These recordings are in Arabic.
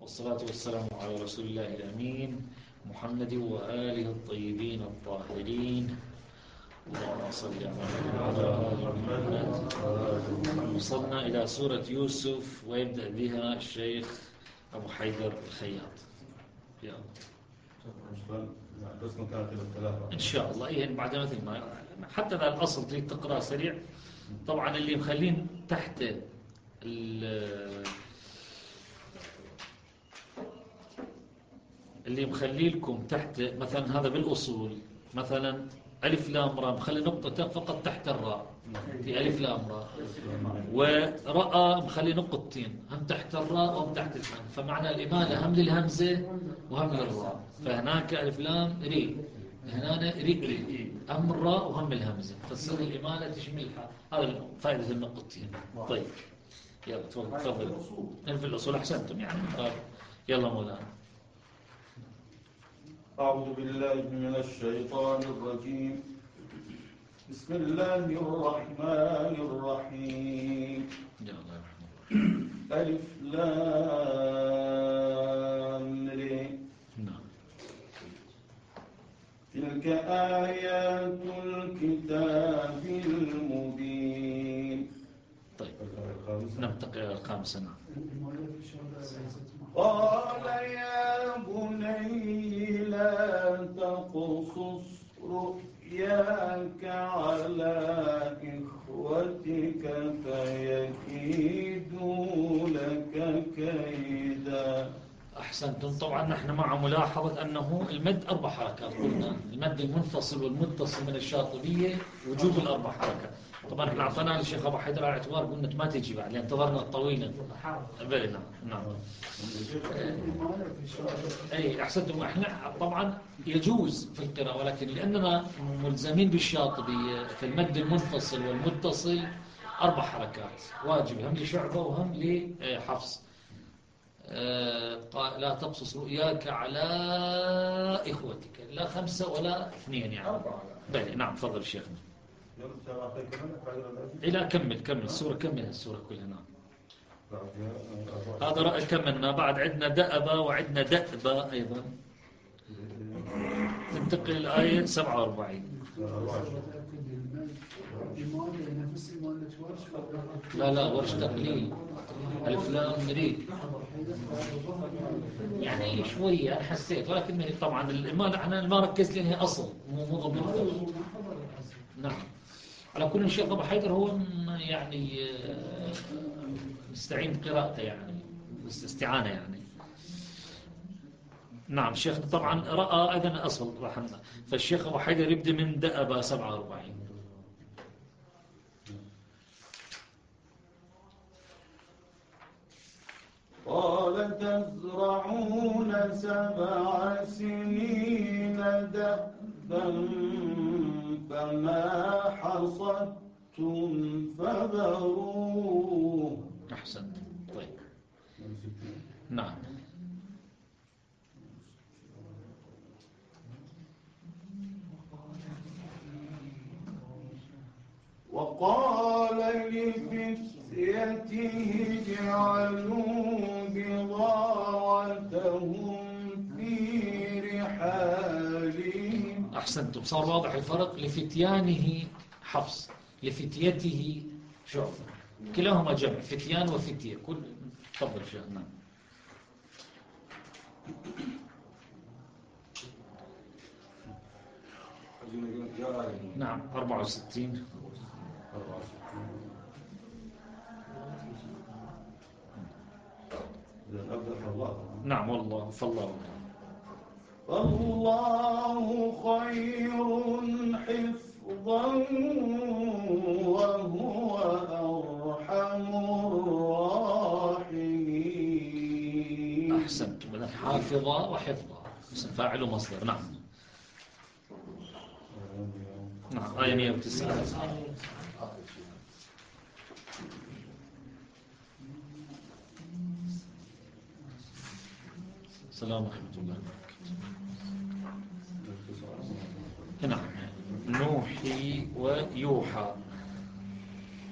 والصلاة والسلام على رسول الله الأمين محمد وآله الطيبين الطاهرين. اللهم صل على آل محمد. وصلنا إلى سورة يوسف ويبدأ بها الشيخ أبو حيدر الخياط. إن شاء الله. إيه بعد مثل ما حتى ذا الأصل تريد تقرأ سريع. طبعا اللي مخلين تحت اللي مخلي لكم تحت مثلا هذا بالأصول مثلا ألف لام را مخلي نقطة فقط تحت الراء في ألف لام را، ورأى مخلي نقطتين هم تحت الراء وهم تحت الهم، فمعنى الإمالة هم للهمزة وهم للراء. فهناك ألف لام ري، هنا ري هم الراء وهم الهمزة، فتصير الإمالة تشملها. هذا فائدة النقطتين. طيب يلا تفضل. في الأصول أحسنتم يعني. يلا مولانا. أعوذ بالله من الشيطان الرجيم. بسم الله الرحمن الرحيم. ألف لام ر. تلك آيات الكتاب المبين. طيب ننتقل إلى الخامسة. قال يا بني لا تقصص رؤياك على إخوتك فيكيدوا لك كيدا. أحسنتم. طبعا نحن مع ملاحظة أنه المد 4 حركات. قلنا المد المنفصل والمتصل من الشاطبية وجوب ال4 حركات. طبعا احنا اعطيناها للشيخ ابو حيدر على اعتبار قلنا ما تجي بعد لان انتظرنا طويلا. نعم. اي احسنتم. احنا طبعا يجوز في القراءه، ولكن لاننا ملزمين بالشاطبيه في المد المنفصل والمتصل 4 حركات واجب، هم لشعبه وهم لحفص. لا تقصص رؤياك على إخوتك، لا 5 ولا 2 يعني. بلى نعم. تفضل شيخنا. لا كمل السورة، كمل السورة كلها. نعم. هذا رأي كملنا. بعد عندنا دأبة وعندنا دأبة أيضا. تنتقل الآية 47. لا ورش تقليل. ألف لام ري يعني شوية أنا حسيت، ولكن طبعا أنا ما ركزت لأنها أصل مو ضمن. نعم. على كل شيء أبو حيدر هو يعني نستعين بقراءته يعني استعانة يعني. نعم. الشيخ طبعا رأى أذن أصل رحمنا، فالشيخ أبو حيدر يبدأ من دأبة 47. قال تزرعون 7 سنين دأبا فما حصدتم فذروه. أحسنت. طيب نعم. وقال لفتيته اجعلوا بضاعتهم في رحالهم. أحسنتم. صار واضح الفرق. لفتيانه حفص، لفتيته شعب، كلاهما جمع فتيان وفتية. كل تفضل شيخ. نعم. نعم 64. نعم والله فالله خير حفظا وهو أرحم الراحمين. أحسنت. بدل حافظة وحفظة اسم فاعل ومصدر. نعم. نعم. آية 109. السلام ورحمة الله وبركاته. نعم. نوحي ويوحى.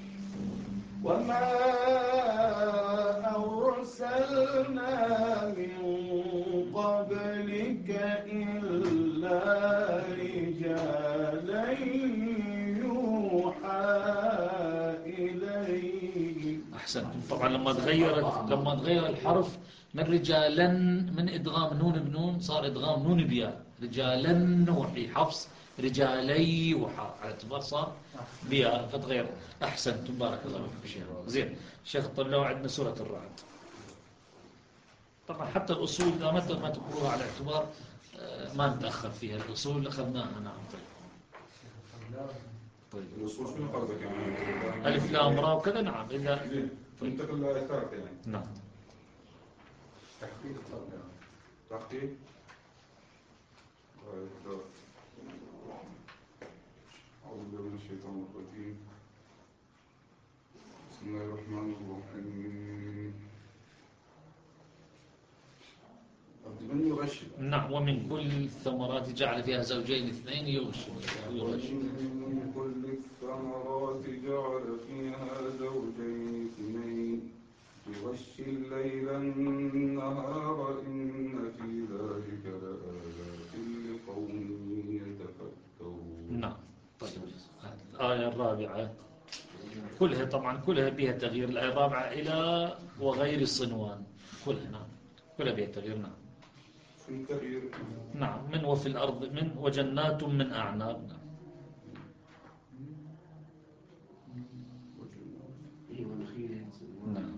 وما أرسلنا من طبعا لما تغير الحرف من رجالا، من إدغام نون بنون صار إدغام نون بياء، رجالا وحي حفص رجالي وحاء، على اعتبار صار بياء فتغير. أحسنتم بارك الله فيكم شيخ. زين شيخ طلعوا عندنا سورة الرعد. طبعا حتى الأصول إذا ما تقروها على اعتبار ما نتأخر فيها، الأصول أخذناها. نعم طيب الوصول شنو قصدك يعني؟ ألف لام را وكذا. نعم إذا طيب. منتقل للآيات يعني. نعم تحقيق يعني. تحقيق. أعوذ بالله من الشيطان الرجيم. بسم الله الرحمن الرحيم. من يغشي. نعم ومن كل الثمرات جعل فيها زوجين اثنين يغشي. ومن كل الثمرات جعل فيها زوجين اثنين يغشي الليل النهار إن في ذلك لآيات لقوم يتفكرون. نعم طيب. الآية الرابعة كلها طبعا كلها بها تغيير. الآية الرابعة إلى وغير الصنوان كلها. نعم كلها بها تغيير. نعم في التغيير. نعم من وفي الأرض من وجنات من أعناب. نعم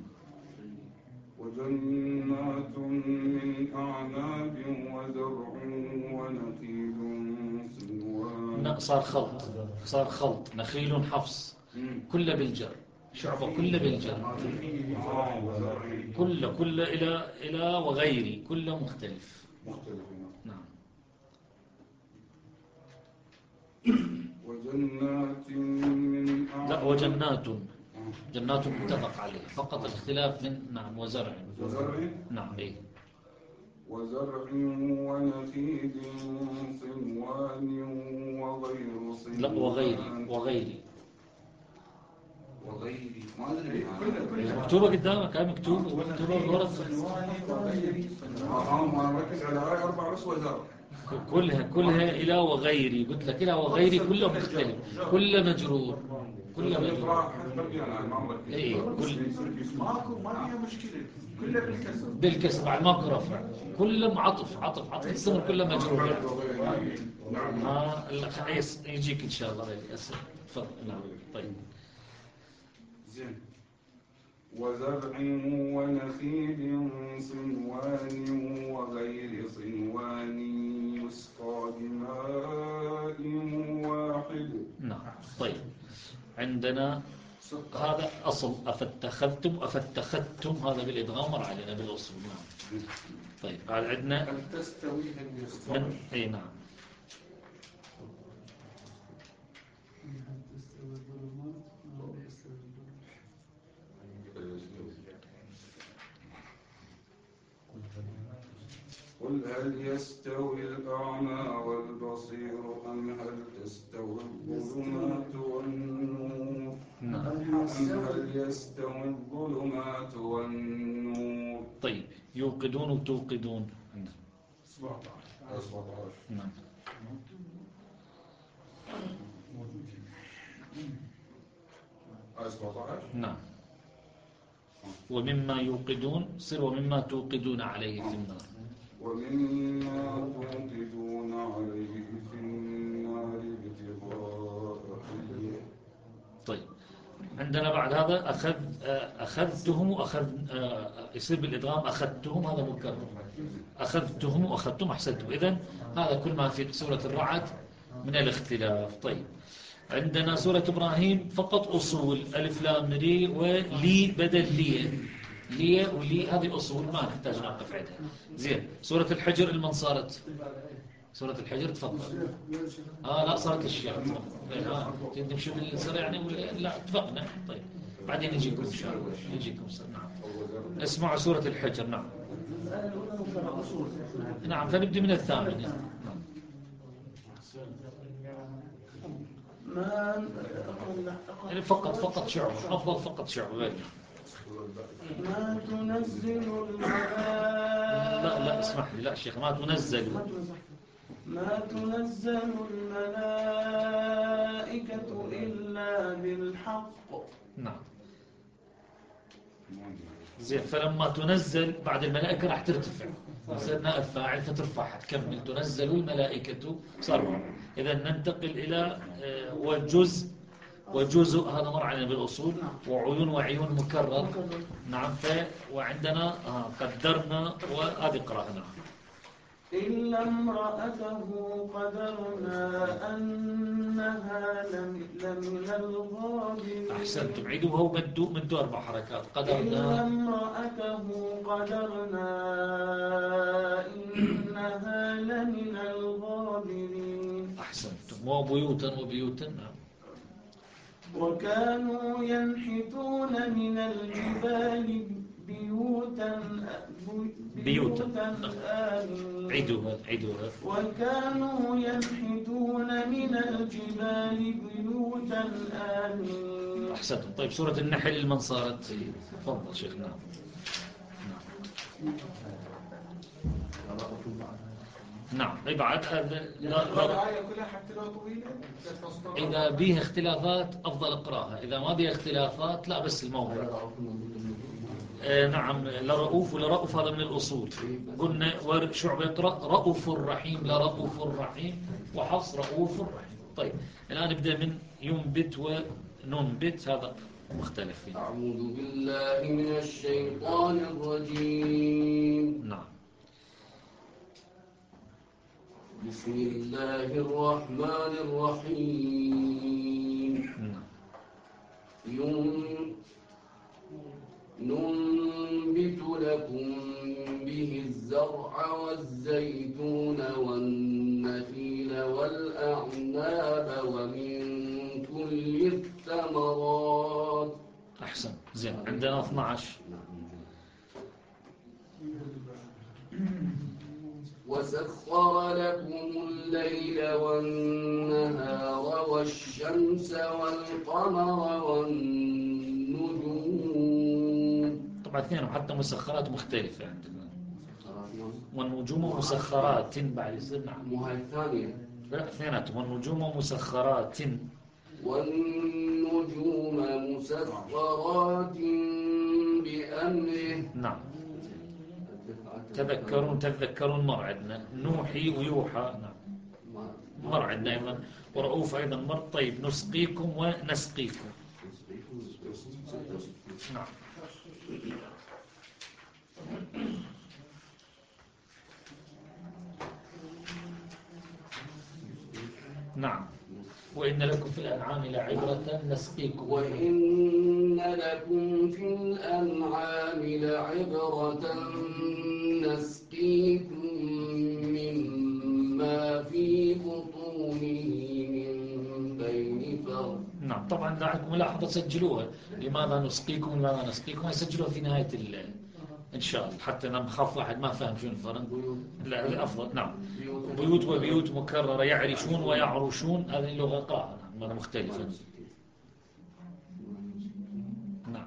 وجنات من أعناب وزرع ونخيل صنوان. صار خلط نخيل حفص كل بالجر، شعبة كل بالجر، كل إلى وغيري كل مختلف. نعم وجنات من أعناب. لا وجنات، جنات متفق عليه، فقط الاختلاف من نعم وزرع. نعم إيه. وزرع ونخيل صنوان وغير صنوان. لا وغيري ما ادري مكتوبه قدامك. هاي مكتوبه بالورق. انا مركز على هاي 4 بس وزرع. كلها إلى وغيري، قلت لك إلى وغيري كله مختلف، كله مجرور اي ما فيها مشكلة، كلها بالكسر. بالكسر بعد ماكو رفع، كله عطف الصغر كله مجرور يعني. ما يجيك ان شاء الله بالاسم. تفضل. نعم طيب. زين. وزرع ونخيل صنوان وغير صنوان يسقى بماء واحد. نعم طيب. عندنا هذا أصل أفتخذتم هذا بالإدغام مر علينا بالأصول. نعم طيب. قال عندنا من أي نعم قل هل يستوي الأعمى والبصير أم هل تستوي الظلمات والنور. أم هل يستوي الظلمات والنور. طيب. يوقدون وتوقدون. 17. نعم 17. نعم. ومما يوقدون صر ومما توقدون عليه في النار. ومما توقدون عليه في النار ابتغاء حليه. طيب. عندنا بعد هذا أخذتهم يصير بالإدغام أخذتهم، هذا مكرر. أخذتهم وأخذتم أحسنتم. إذن هذا كل ما في سورة الرعد من الاختلاف. طيب. عندنا سورة إبراهيم فقط أصول ألف لام ري ولي بدل لي ولي، هذه أصول ما نحتاج نوقف عندها. زين. سورة الحجر لمن صارت؟ سورة الحجر تفضل. لا صارت الشيخ. تمشي بالسريع يعني لا اتفقنا. طيب بعدين يجيكم إن شاء الله يجيكم. نعم اسمعوا سورة الحجر. نعم نعم فنبدأ من الثامنة. يعني فقط شعر أفضل، فقط شعر غير. ما تنزل لا اسمح لي. لا شيخ ما تنزل الملائكة إلا بالحق. نعم زين. فلما تنزل بعد الملائكة راح ترتفع، يصير نائب فاعل فترفع حتكمل تنزل الملائكة صار. إذا ننتقل إلى وجزء هذا مر علينا بالأصول، وعيون وعيون مكرر. نعم. وعندنا قدرنا وهذه قرأنا. إلا امرأته قدرنا أنها لمن الغابرين. أحسنتم. عيدوها ومدوا 4 حركات. قدرنا إلا امرأته قدرنا إنها لمن الغابرين. أحسنتم. وبيوتا وكانوا ينحتون من الجبال بيوتا آمنين. عيدوها. وكانوا ينحتون من الجبال بيوتا آمنين. أحسنتم. طيب سورة النحل من صارت؟ تفضل شيخنا. نعم. بعد الآية كلها حتى لو طويلة إذا بيها اختلافات أفضل اقراها، إذا ما بيها اختلافات لا بس الموضع. نعم. لرؤوف ولرؤوف هذا من الأصول. قلنا شعبة يقرأ رؤوف الرحيم لرؤوف الرحيم، وحفص رؤوف الرحيم. طيب الآن نبدأ من ينبت وننبت، هذا مختلف فيه. أعوذ بالله من الشيطان الرجيم. نعم. بسم الله الرحمن الرحيم. ننبت لكم به الزرع والزيتون والنخيل والأعناب ومن كل الثمرات. أحسن. زين. عندنا 12. وسخر لكم الليل والنهار والشمس والقمر والنجوم. طبعا اثنين حتى مسخرات مختلفة عندنا. والنجوم مسخرات بعد يصير. نعم. وهي الثانية. لا اثنيناتهم. والنجوم مسخرات. والنجوم مسخرات بأمره. نعم. تذكرون مر عندنا. نوحي ويوحى. نعم. مر عندنا أيضا. ورؤوف أيضا مر. طيب نسقيكم ونسقيكم. نعم. نعم. وإن لكم في الأنعام لعبرة نسقيكم. وإن لكم في الأنعام لعبرة نسقيكم مما في بطونه من بين فرث. نعم. طبعا دعكم ملاحظة سجلوها. لماذا نسقيكم يسجلوها في نهاية إن شاء الله، حتى أنا بخاف واحد ما فهم شو الفرق. لا أفضل. نعم. بيوت وبيوت مكررة. يعرشون ويعرشون هذه اللغة قراءة. نعم. مختلفة. نعم.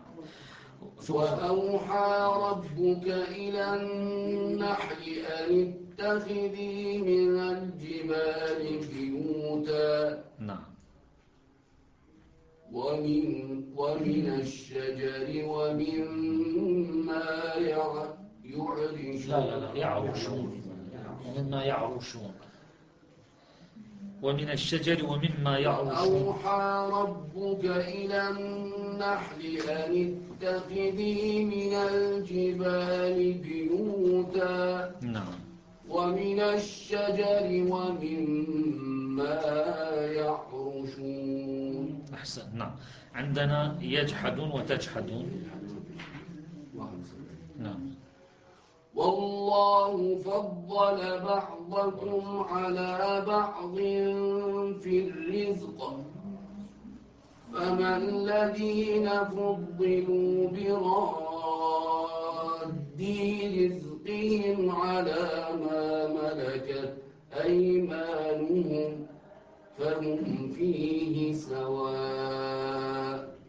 وأوحى ربك إلى النحل أن اتخذي من الجبال بيوتا. نعم. ومن الشجر ومما يعرشون. لا يعرشون. ومما يعرشون. ومن الشجر ومما يعرشون. أوحى ربك إلى النحل أن اتخذي من الجبال بيوتا. نعم. ومن الشجر ومما يعرشون. أحسن. نعم. عندنا يجحدون وتجحدون. نعم. والله فضل بعضكم على بعض في الرزق، فما الذين فضلوا براد رزقهم على ما ملكت أيمانهم فهم فيه سواء،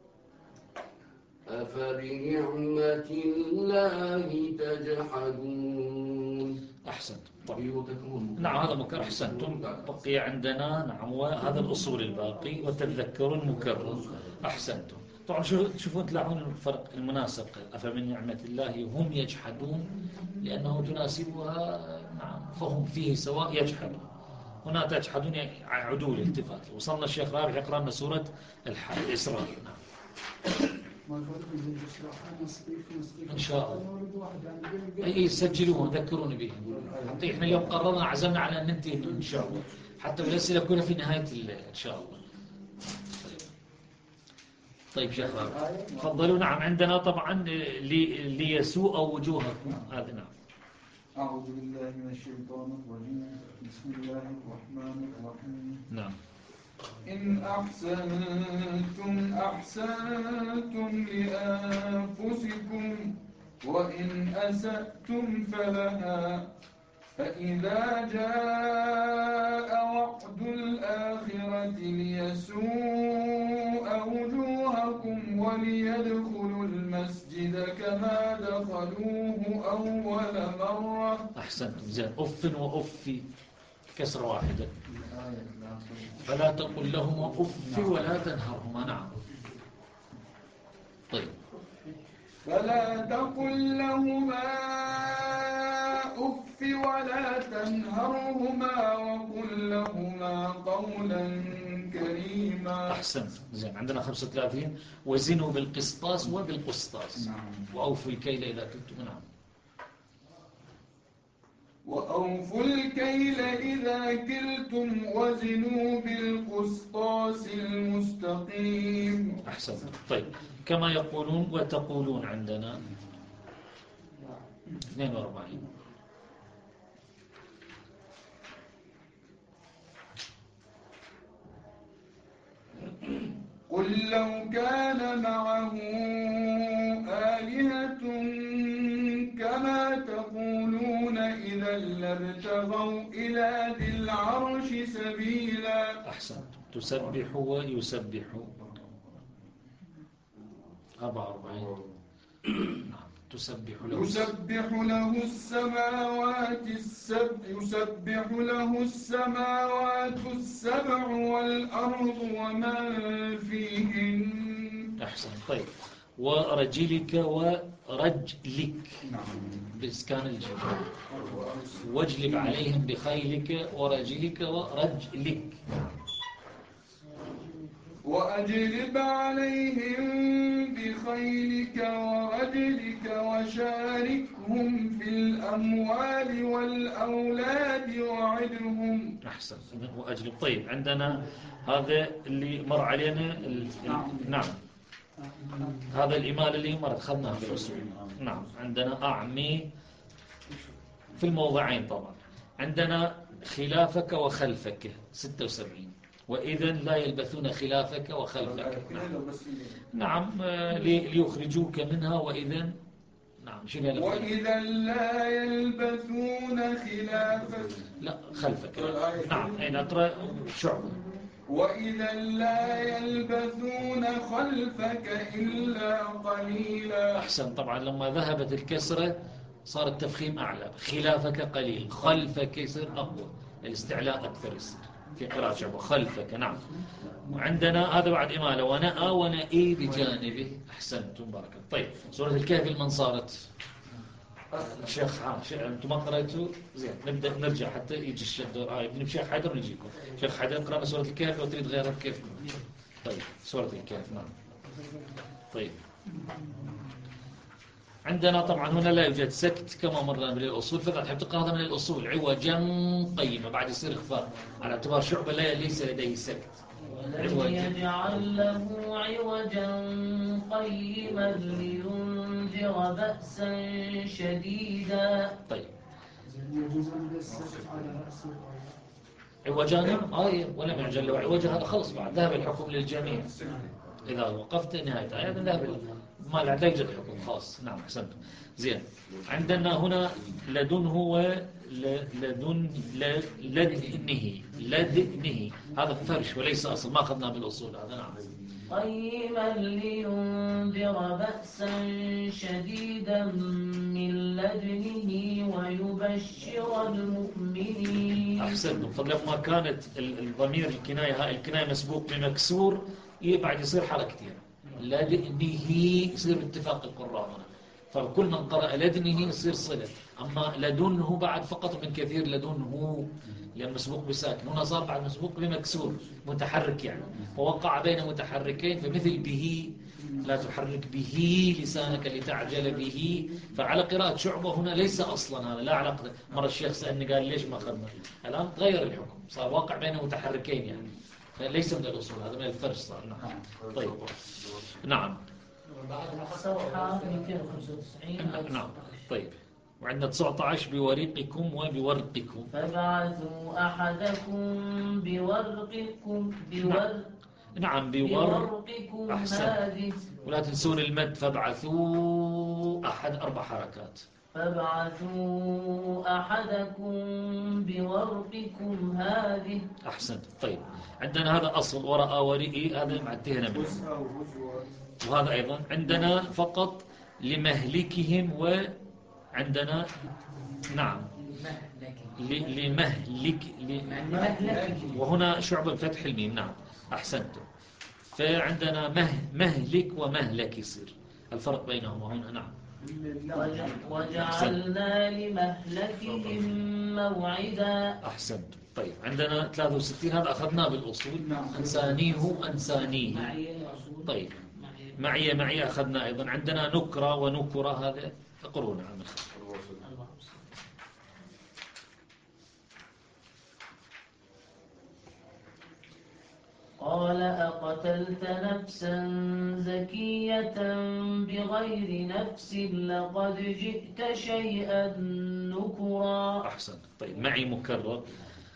أفبنعمة الله تجحدون. أحسنت. طيب. نعم هذا مكرر. أحسنتم. بقي عندنا. نعم. وهذا الأصول الباقي. وتذكرون مكرر. أحسنتم. طبعا تشوفون تلاحظون الفرق المناسب. أفمن نعمة الله هم يجحدون لأنه تناسبها. نعم فهم فيه سواء يجحدون. هنا تجحدون عدول التفات. وصلنا الشيخ رابح يقرأ لنا سورة الإسراء. نعم إن شاء الله. أي سجلوه ذكروني به. حتى إحنا اليوم قررنا عزمنا على أن ننتهي إن شاء الله، حتى الأسئلة كلها في نهاية إن شاء الله. طيب شيخ تفضلوا. نعم عندنا طبعا ليسوء وجوهكم. هذا نعم. أعوذ بالله من الشيطان الرجيم. بسم الله الرحمن الرحيم. نعم. إن أحسنتم أحسنتم لأنفسكم وإن أسأتم فلها فإذا جاء وعد الآخرة ليسوء وجوهكم وليدخلوا المسجد كما دخلوه أول مرة. أحسنتم. زين. أف وأف كسر واحدة. فلا تقل لهما أف ولا تنهرهما. نعم. طيب. فلا تقل لهما أف ولا تنهرهما وقل لهما قولا كريما. أحسنت. زين. عندنا 35. وزنوا بالقسطاس وبالقسطاس. وأوفوا الكيل إذا كنتم. نعم. وأوفوا الكيل إذا كلتم وزنوا بالقسطاس المستقيم. أحسنت. طيب كما يقولون وتقولون عندنا 42. قل لو كان معه آلهة كما تقولون إذا لابتغوا إلى ذي العرش سبيلا. أحسنت. تسبح ويسبح 44. نعم. تسبح له السماوات السبع والأرض ومن فيهن. أحسن. طيب ورجلك ورجلك بإسكان الجيم. واجلب عليهم بخيلك ورجلك ورجلك. وأجلب عليهم بخيلك ورجلك وشاركهم في الأموال والأولاد وعدهم. أحسن. وأجلب. طيب عندنا هذا اللي مر علينا نعم. هذا الإمال اللي مر أخذناه بالأصول. نعم. عندنا أعمي في الموضعين طبعا. عندنا خلافك وخلفك 76. وإذا لا يلبثون خلافك وخلفك. نعم. ليخرجوك منها. وإذا نعم. شنو وإذا لا يلبثون خلافك. لا خلفك. نعم. أين أقرأ شعبة. وإذا لا يلبثون خلفك إلا قليلا. أحسن. طبعا لما ذهبت الكسرة صار التفخيم أعلى. خلافك قليل، خلفك يصير أقوى، الاستعلاء أكثر يصير في قراءة شعبة. خلفك. نعم. وعندنا هذا بعد إمالة. ونأى ونأي بجانبه. أحسنتم بارك الله. طيب سورة الكهف من صارت الشيخ أنتم ما قرأتوا. زين نبدأ نرجع حتى يجي الشيخ دور ابن الشيخ حيدر نجيكم. شيخ حيدر قرأنا سورة الكهف لو تريد غيرها كيف. طيب سورة الكهف. نعم. طيب عندنا طبعا هنا لا يوجد سكت كما مرنا بالأصول، فإذا تحب تقرأ هذا من الأصول عوجا قيمة بعد يصير إخفاء على اعتبار شعبة ليس لديه سكت. يجعل له عوجا قيما لينذر بأسا شديدا. طيب عوجان ولم يعجل له عوجا هذا خلص بعد ذهب الحكم للجميع. إذا وقفت نهاية آية ذهب ما لا يوجد حكم خاص. نعم أحسنت. زين. عندنا هنا لدنه لدنه هذا فرش وليس أصل، ما أخذنا بالأصول هذا. نعم. قيما لينذر بأسا شديدا من لدنه ويبشر المؤمنين. أحسنتم. فلما كانت الضمير الكناية مسبوق بمكسور بعد يصير حركتين لدنه يصير اتفاق القراء هنا. فكل من قرأ لدنه يصير صلة. أما لدنه بعد فقط من كثير لدنه لأن مسبوق بساكن، هنا صار بعد مسبوق بمكسور متحرك يعني، فوقع بين متحركين. فمثل به لا تحرك به لسانك لتعجل به. فعلى قراءة شعبة هنا ليس أصلا هذا، لا علاقة. مرة الشيخ سألني قال ليش ما أخذنا، الآن تغير الحكم، صار واقع بين متحركين يعني، فليس من الأصول، هذا من الفرش صار. نعم. طيب نعم. صفحة 295. نعم. طيب وعندنا 19 بورقكم وبورقكم. فابعثوا أحدكم بورقكم نعم بورقكم أحسن. هذه. ولا تنسون المد. فابعثوا أحد 4 حركات. فابعثوا أحدكم بورقكم هذه. أحسنت. طيب عندنا هذا أصل وراء ورئي، هذا معتهنا منه. وهذا أيضا عندنا فقط لمهلكهم، وعندنا نعم لمهلك وهنا شعب الفتح الميم. نعم أحسنتم. فعندنا مهلك ومهلك يصير الفرق بينهما هنا. نعم. وجعلنا لمهلكهم موعدا. أحسنتم. طيب عندنا 63 هذا أخذناه بالأصول. أنسانيه وأنسانيه. طيب معي أخذنا أيضا. عندنا نكرة ونكرة، هذا اقرونا عن قال أقتلت نفسا زكية بغير نفس لقد جئت شيئا نكرا. أحسن. طيب معي مكرر.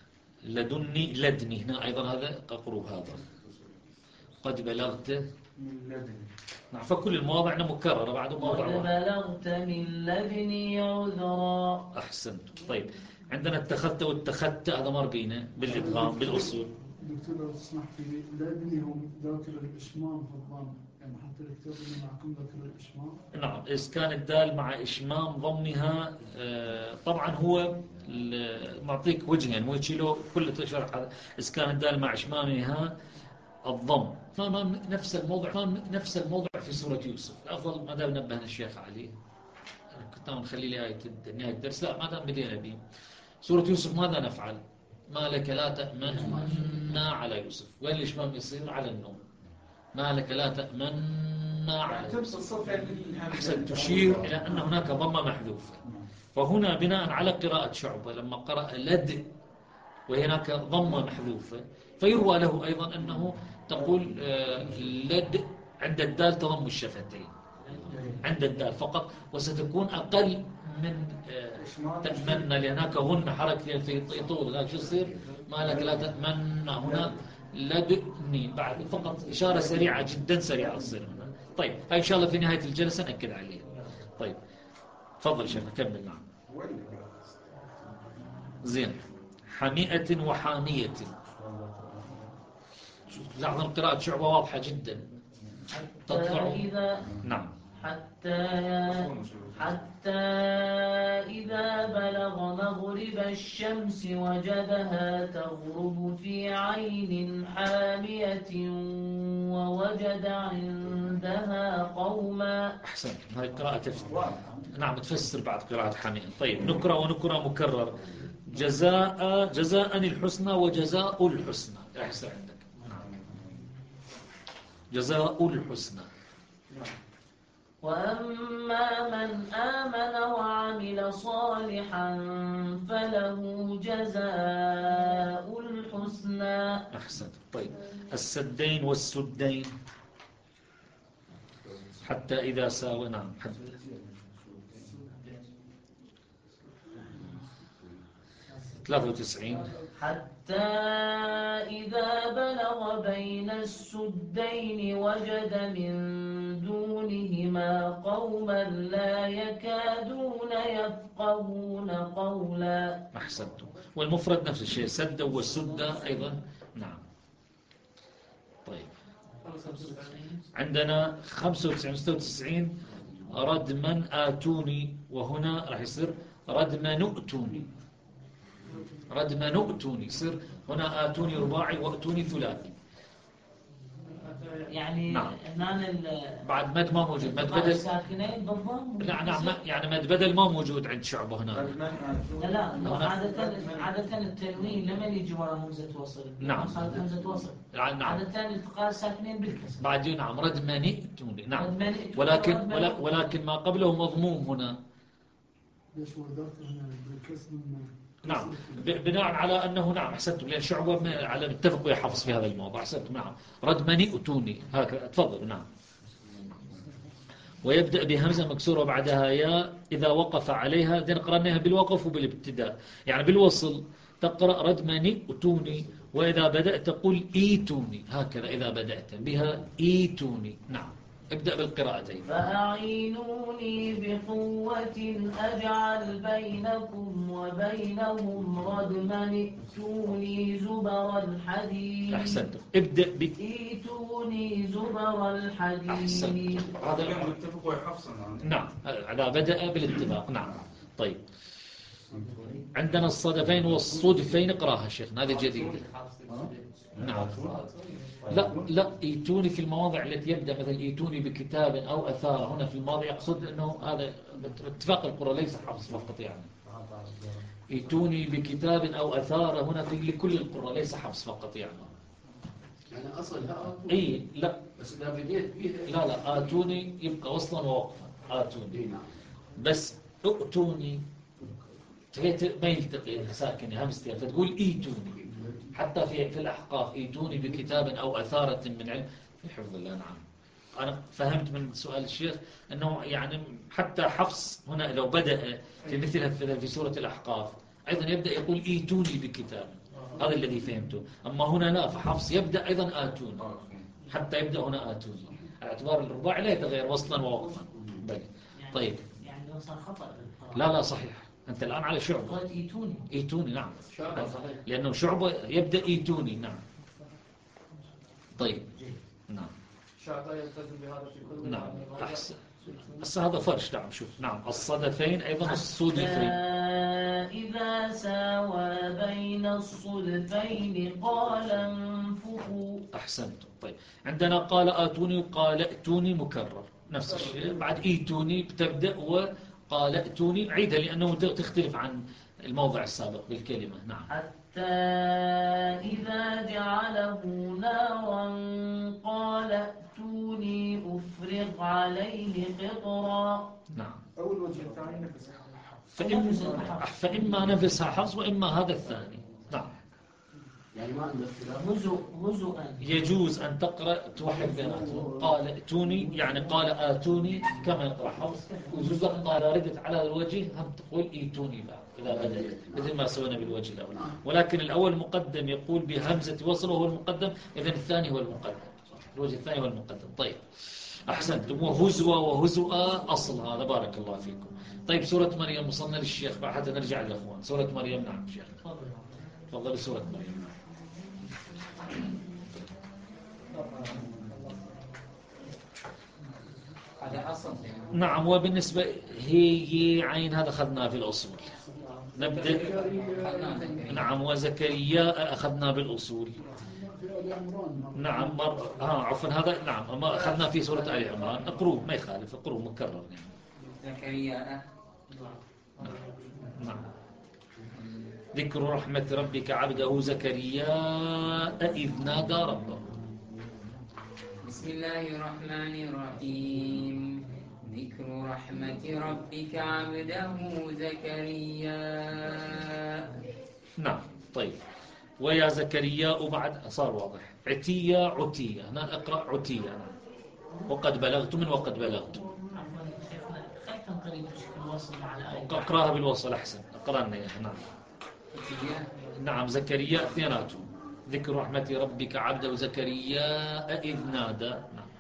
لدني هنا أيضا هذا أقرب. هذا قد بلغت من لدني. نعم. فكل المواضع مكررة بعد موضع قد بلغت من لدني عذرا. أحسنت. طيب عندنا اتخذت واتخذت، هذا مر بينا بالإدغام بالأصول. دكتور لو تسمح لي، لدني هم ذاكر الإشمام في الضم، يعني حتى الكتاب اللي معكم ذاكر الإشمام. نعم إذا كان الدال مع إشمام ضمها طبعا هو معطيك وجهين، مو يشيله كل شرح. إذا كان الدال مع إشمامها الضم، فما نفس الموضع في سورة يوسف. الأفضل ما دام نبهنا الشيخ علي، كنت نخلي لي آية نهاية الدرس، لا ما دام بدينا به سورة يوسف ماذا نفعل؟ ما لك لا تأمنا على يوسف. وين الإشمام يصير؟ على النوم. ما لك لا تأمنا على يوسف. أحسن. تشير إلى أن هناك ضمة محذوفة. فهنا بناء على قراءة شعبة لما قرأ لد وهناك ضمة محذوفة، فيروى له أيضا أنه تقول لد عند الدال تضم الشفتين عند الدال فقط، وستكون أقل من تأمنا، لأنك هن حركة في طول. لا شو يصير؟ ما لك لا تأمنا هنا لدني بعد فقط إشارة سريعة جدا سريعة تصير هنا. طيب هاي إن شاء الله في نهاية الجلسة نأكد عليها. طيب تفضل شيخنا كمل. نعم زين. حميئة وحامية. لاحظوا قراءة شعبة واضحة جدا. تطلع. نعم. حتى إذا بلغ مغرب الشمس وجدها تغرب في عين حامية ووجد عندها قوما. أحسنت. هذه قراءة تفسير. نعم تفسر بعد قراءة حامية. طيب نكرة ونكرة مكرر. جزاء الحسنى وجزاء الحسنى. أحسن عندك. جزاء الحسنى. وأما من آمن وعمل صالحا فله جزاء الحسنى. أحسنت. طيب السدين والسدين. حتى إذا ساوى. نعم. حتى 93. حتى إذا بلغ بين السدين وجد من دونهما قوما لا يكادون يفقهون قولا. أحسنتم. والمفرد نفس الشيء، سد وسد أيضا. نعم. طيب عندنا 95 96 ردما آتوني، وهنا راح يصير ردما نؤتوني. ردما نؤتوني يصير هنا آتوني رباعي وأتوني ثلاثي. يعني نعم. هنا بعد مد ما موجود، مد بدل الساكنين بالضم. لا نعم يعني مد بدل ما موجود عند شعبة هنا. لا عادة التنوين لما يجي ورا همزة وصل. نعم. صارت همزة وصل. نعم. عادة التقاء الساكنين بالكسر. بعد نعم ردمني توني نعم. ردمني ولكن ما قبله مضموم هنا. ليش وردت هنا بالكسر من نعم بناء على أنه نعم أحسنتم، لأن شعبة على متفق ويا حفص في هذا الموضوع. أحسنتم نعم. ردمني أتوني هكذا. تفضل. نعم. ويبدأ بهمزة مكسورة بعدها يا إذا وقف عليها. دين قرأناها بالوقف وبالابتداء. يعني بالوصل تقرأ ردمني أتوني، وإذا بدأت تقول إيتوني هكذا. إذا بدأت بها إيتوني. نعم. ابدأ بالقراءتين. فأعينوني بقوة أجعل بينكم وبينهم ردما ائتوني زبر الحديد. أحسنتم. ابدأ ائتوني زبر الحديد. أحسنتم. هذا متفق ويحفصا. نعم. هذا بدأ بالاتفاق. نعم. طيب عندنا الصدفين والصدفين. اقراها شيخنا هذه جديدة. نعم. لا ايتوني في المواضع التي يبدأ مثلا ايتوني بكتاب أو أثار. هنا في الماضي يقصد أنه هذا اتفاق القراء ليس حفص فقط. يعني ايتوني بكتاب أو أثار هنا في لكل القراء ليس حفص فقط. يعني أصلها اي لا بس إذا بديت بيها لا آتوني يبقى وصلا ووقفا. آتوني بس ائتوني ما يلتقي ساكن همستين فتقول ايتوني. حتى في الأحقاف ايتوني بكتاب أو أثارة من علم في حفظ الله. نعم. أنا فهمت من سؤال الشيخ أنه يعني حتى حفص هنا لو بدأ في مثلها في سورة الأحقاف أيضا يبدأ يقول ايتوني بكتاب. هذا الذي فهمته. أما هنا لا، فحفص يبدأ أيضا آتوني حتى يبدأ هنا آتوني. اعتبار الرباعي لا يتغير وصلا ووقفا. طيب يعني لو صار خطأ. لا صحيح. أنت الآن على شعبة. قلت إيتوني نعم. لأنه شعبة يبدأ إيتوني. نعم. طيب نعم. نعم أحسن. بس هذا فرش. نعم شوف. نعم الصدفين أيضا الصدفين. إذا ساوى بين الصدفين قال انفخوا. أحسنتم. طيب عندنا قال آتوني وقال ائتوني مكرر نفس الشيء. بعد إيتوني بتبدأ وقال ائتوني عيدها لأنه تختلف عن الموضع السابق بالكلمة. نعم. حتى إذا جعله نارا قال ائتوني أفرغ عليه قطرا. نعم. أول وجه الثاني نفسها. فإما نفسها حفص وإما هذا الثاني. نعم. يعني ما عنده اختلاف. هزؤا يجوز أن تقرأ توحد بيناتهم. قال ائتوني يعني قال آتوني كما يقرأ حفص. وجزء قال ردت على الوجه هم تقول ايتوني بقى إذا بدأت مثل ما سوينا بالوجه الأول. ولكن الأول مقدم يقول بهمزة وصل وهو المقدم. إذن الثاني هو المقدم. الوجه الثاني هو المقدم. طيب أحسنتم. وهزوة وهزوة أصل هذا. بارك الله فيكم. طيب سورة مريم وصلنا للشيخ بعد حتى نرجع للأخوان. سورة مريم. نعم شيخ تفضل. سورة مريم. نعم. وبالنسبة هي عين هذا أخذناه في الأصول. نبدأ. نعم. وزكريا أخذنا بالأصول. نعم عفوا هذا نعم ما أخذنا في سورة آل عمران. أقروه ما يخالف. أقروه مكرر. زكريا. نعم. ذكر رحمة ربك عبده زكريا إذ نادى ربه. بسم الله الرحمن الرحيم. ذكر رحمة ربك عبده زكريا. نعم. طيب ويا زكريا وبعد صار واضح. عتية عتية. أنا أقرأ عتية. نعم. وقد بلغت من وقد بلغت. أقرأها بالوصل أحسن. أقرأنا إياها. نعم. نعم زكريا اثنيناتهم. ذكر رحمة ربك عبده زكريا إذ نادى. نعم.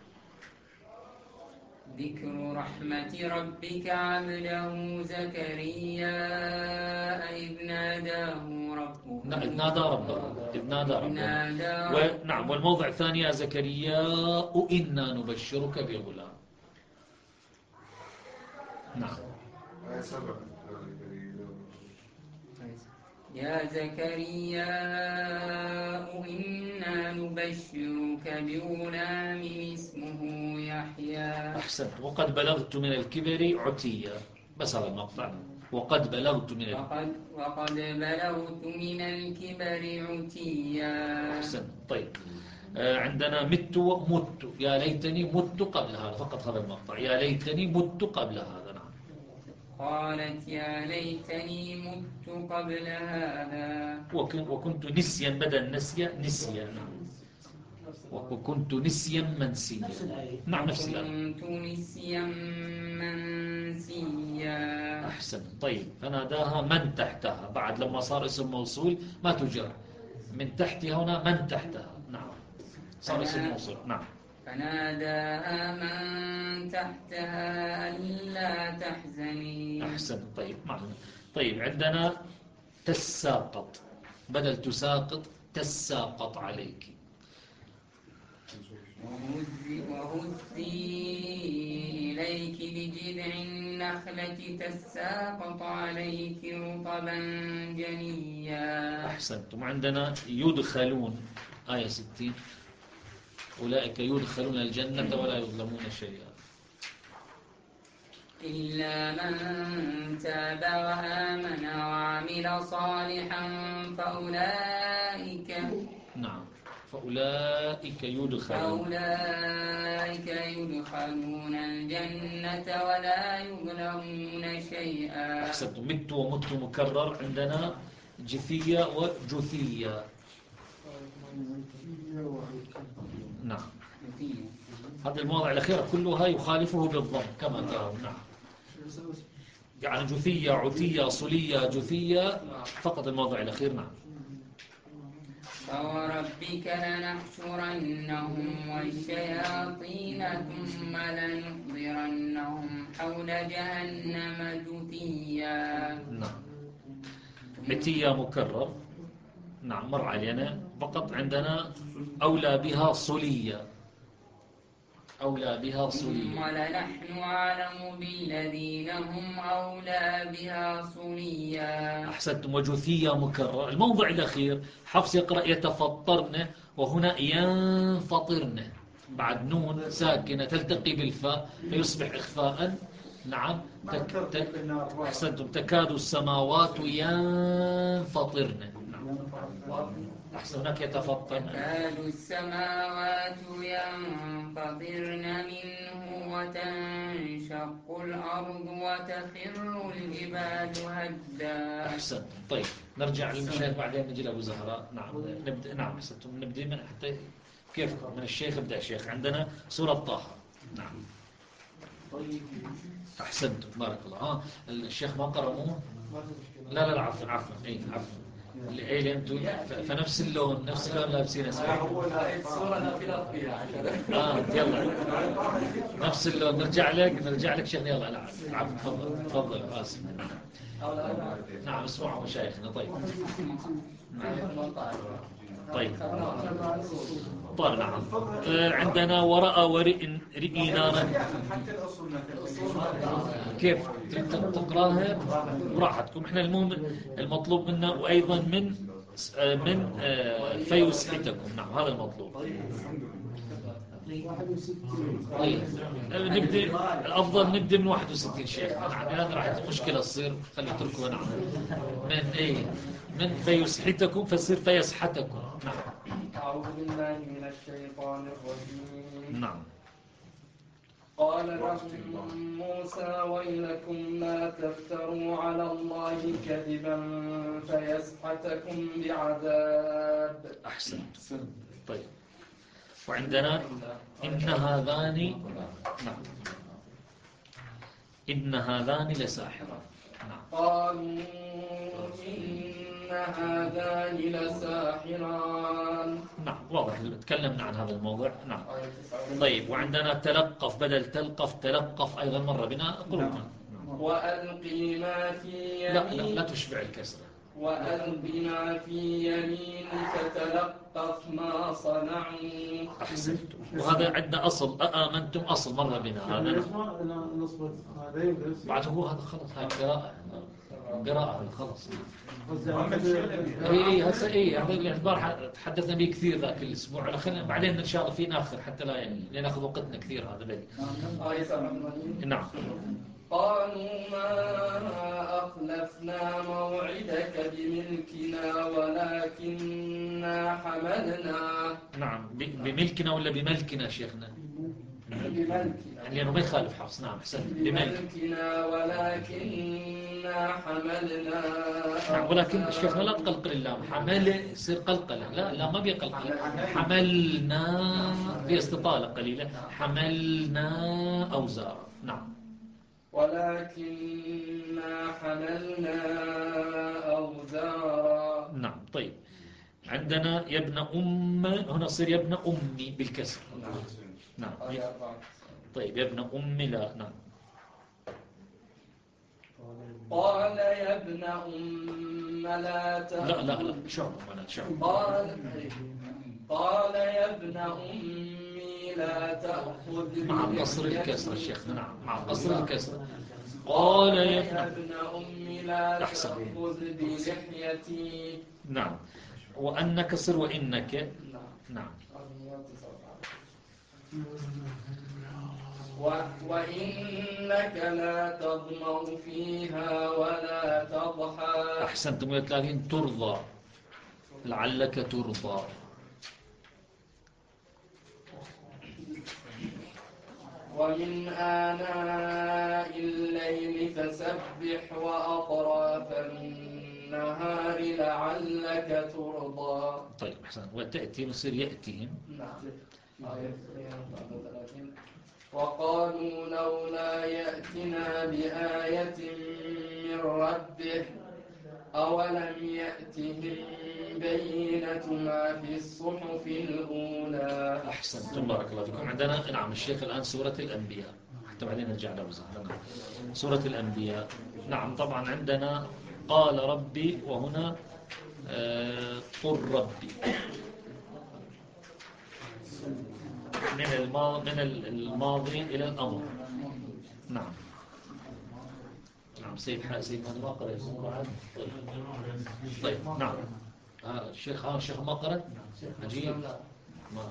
ذكر رحمة ربك عبده زكريا إذ ناداه ربه. إذ نادى ربه. إذ نادى ربه. نعم. والموضع الثاني يا زكريا إنا نبشرك بغلام. نعم. يا زكريا إنا نبشرك بغلام اسمه يحيى. أحسنت. وقد بلغت من الكبر عتيا. بس هذا المقطع. وقد بلغت من وقد بلغت من الكبر عتيا. أحسنت. طيب عندنا مت ومت. يا ليتني مت قبل هذا. فقط هذا المقطع. يا ليتني مت قبل هذا. نعم. قالت يا ليتني مت قبل هذا. وكنت نسيا بدل نسيا. نعم. وكنت نسيا منسيا. نعم نفس الآية. كنت نسيا منسيا. أحسن. طيب فناداها من تحتها. بعد لما صار اسم موصول ما تجر من تحتها هنا من تحتها. نعم صار اسم موصول. نعم. فناداها من تحتها ألا تحزني. أحسن. طيب معنا. طيب عندنا تساقط بدل تساقط تساقط عليك. وهزي إليك بجذع النخلة تساقط عليك رطبا جنيا. أحسنتم. عندنا يدخلون آية 60. أولئك يدخلون الجنة ولا يظلمون شيئا إلا من تاب وآمن وعمل صالحا فأولئك نعم فأولئك يدخلون الجنة ولا يظلمون شيئا. أحسنتم. مت ومت مكرر. عندنا جثية وجثية. نعم. هذه المواضع الأخيرة كلها يخالفه بالضم كما ترون. نعم. يعني جثية عتية صلية جثية فقط الموضع الأخير. نعم. فوربك لنحشرنهم والشياطين ثم لنحضرنهم حول جهنم جثيا. نعم. عتية مكرر. نعم مر علينا. فقط عندنا أولى بها صلية. أولى بها صلية. ثم لنحن أعلم بالذين هم أولى بها صليا. أحسنتم. وجثية مكرر. الموضع الأخير حفص يقرأ يتفطرن وهنا ينفطرن بعد نون ساكنة تلتقي بالفاء فيصبح إخفاء. نعم. أحسنتم. تكاد السماوات ينفطرن. نعم. أحسن. هناك يتفطرن. تكاد السماوات ينفطرن منه وتنشق الأرض وتخر الجبال هدا. أحسن. طيب نرجع للمشايخ بعدين نجي لأبو زهراء. نعم نبدأ. نعم أحسنتم. نبدأ من حتى كيف من الشيخ. ابدأ الشيخ. عندنا سورة طه. نعم. أحسنتم. بارك الله. الشيخ ما قرأوه. لا عفوا إيه عفوا. إيه أنتم فنفس اللون لابسين أسود. الصورة في الأرض يلا نفس اللون. نرجع لك شيخ. يلا لا عفوا تفضل آسف. نعم اسمعوا مشايخنا. طيب طيب نعم. عندنا وراء ورئي نارا. كيف تقراها براحتكم. احنا المطلوب منا وايضا من فيسحتكم. نعم هذا المطلوب. طيب نبدأ. الأفضل نبدأ من 61 شيخ. يعني هذا راح مشكلة تصير. خلوا اتركوها. نعم. من فيسحتكم فتصير فيسحتكم. نعم. أعوذ بالله من الشيطان الرجيم. نعم. قال لهم موسى ويلكم لا تفتروا على الله كذبا فيسحتكم بعذاب. أحسنت. طيب وعندنا إن هذان. نعم. إن هذان لساحران. نعم. قالوا إن هذان لساحران. نعم واضح. تكلمنا عن هذا الموضوع. نعم. طيب وعندنا تلقف بدل تلقف أيضا مر بنا قلوبنا. وألقي ما في يمينك. لا تشبع الكسرة. وألق ما في يمينك تلقف ما صنعوا. أحسنتم. وهذا عندنا أصل أآمنتم أصل مر بنا. هذا بعد هو هذا خلص. هاي قراءة. قراءة خلاص. اي هسه هذا الاعتبار تحدثنا به كثير ذاك الاسبوع، خلينا بعدين ان شاء الله في ناخر حتى لا يعني ناخذ وقتنا كثير هذا بدي. نعم. قالوا ما أخلفنا موعدك بملكنا ولكننا حملنا. نعم بملكنا ولا بملكنا شيخنا؟ بملكنا لأنه ما يخالف حفص. نعم حسن بملكنا ولكننا حملنا. نعم ولكن شيخنا لا تقلقل اللام، حمل يصير قلقلة. لا ما بيقلقل. حملنا في استطالة قليلة. حملنا أوزار. نعم ولكننا حملنا أوزارا. نعم. طيب عندنا يا ابن هنا صير يا ابن أمي بالكسر. نعم. طيب يا ابن أمي لا. نعم. قال يا ابن لا تأخذ. لا شعب. قال يا ابن أمي لا تأخذ مع قصر الكسر الشيخ. نعم مع قصر الكسر. قال يا ابن أمي لا تأخذ بلحيتي. نعم وأنك صر وإنك. نعم وإنك لا تظمأ فيها ولا تضحى. أحسنتم. 30 ترضى. لعلك ترضى. ومن آناء الليل فسبح وأطراف النهار لعلك ترضى. طيب أحسن. وتأتي مصير يأتيهم. نعم. وقالوا لولا يأتنا بآية من ربه أولم يأتهم بينة ما في الصحف الأولى. أحسنتم بارك الله فيكم. عندنا نعم الشيخ الآن سورة الأنبياء حتى بعدين نرجع لوزع. سورة الأنبياء. نعم طبعا عندنا قال ربي وهنا قل ربي من الماضي إلى الأمر. نعم. نعم سيد هذا ما قرأ يسمى. طيب نعم الشيخ ما قرأ. عجيب. ما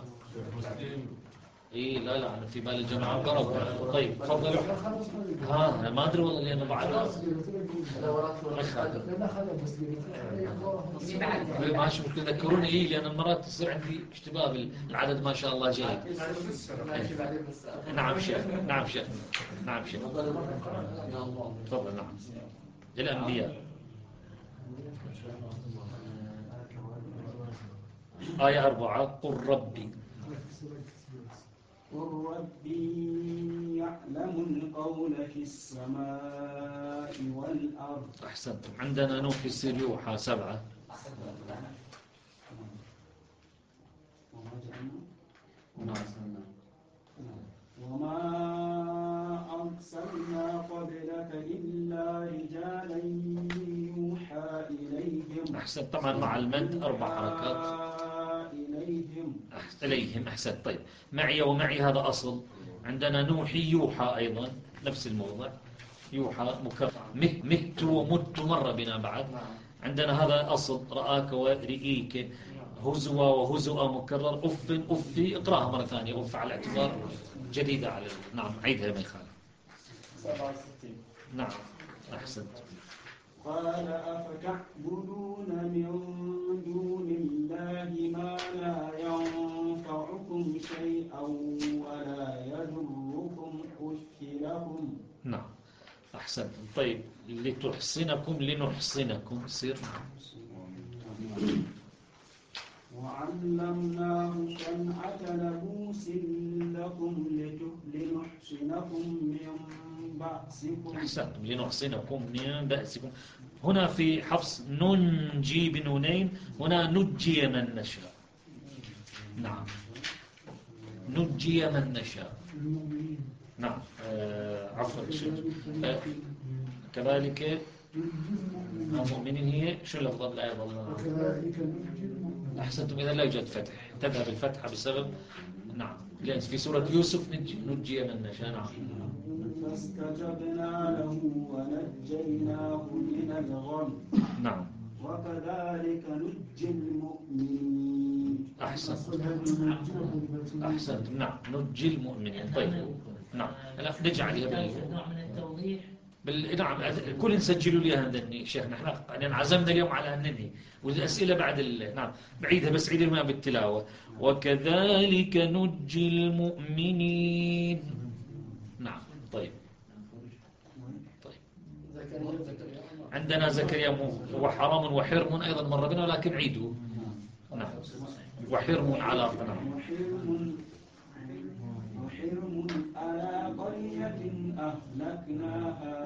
لا أنا في بال الجماعة قرأوا. طيب تفضلوا. أنا ما أدري والله لأنه بعد ماشي ممكن تذكروني لي لأن المرات تصير عندي اشتباه بالعدد. ما شاء الله جيد. نعم شيخ. تفضل. نعم الأنبياء آية 4 قل ربي. قل ربي يعلم القول في السماء والأرض. أحسنتم. عندنا نوح يصير يوحى 7. وما أرسلنا قبلك إلا رجالا يوحى إليهم. أحسنت. طبعا مع المد 4 حركات. إليهم. أحسنت. طيب معي ومعي هذا أصل. عندنا نوحي يوحى أيضا نفس الموضع. يوحى مكرر. مت ومت مرة بنا بعد. عندنا هذا أصل. رآك ورئيك. هزوى وهزوى مكرر. أف أفي. اقرأها مرة ثانية. أف على اعتبار جديدة على نعم عيدها ما يخالف. 67. نعم أحسنت. قال أفتعبدون من دون الله ما لا ينفعكم شيئا ولا يضركم أف لكم. نعم أحسنت. طيب لنحصنكم سير. وعلمناه صنعة لبوس لكم لنحصنكم من بأسكم. أحسنتم. لنحصنكم من بأسكم. هنا في حفص ننجي بنونين. هنا نجي من نشاء. نعم نجي من نشاء. نعم عفوا كذلك المؤمنين هي شو لفظ الآية ظلنا. أحسنتم. إذا لا يوجد فتح تذهب الفتحة بسبب. نعم لأن في سورة يوسف نجي من نشاء. نعم فاستجبنا له ونجيناه من الغم نعم. وكذلك نجي المؤمنين. أحسنت. نعم نجي المؤمنين. طيب نعم لا نجعلها نوع من التوضيح. نعم الكل نسجلوا لي هذني شيخنا احنا يعني عزمنا اليوم على أن ننهي والأسئلة بعد نعم بعيدها بس عيد الماء بالتلاوة. وكذلك نجي المؤمنين. نعم. طيب عندنا زكريا وحرام وحرم أيضا مر بنا ولكن عيدوا. نعم وحرم على وحرم على قرية أهلكناها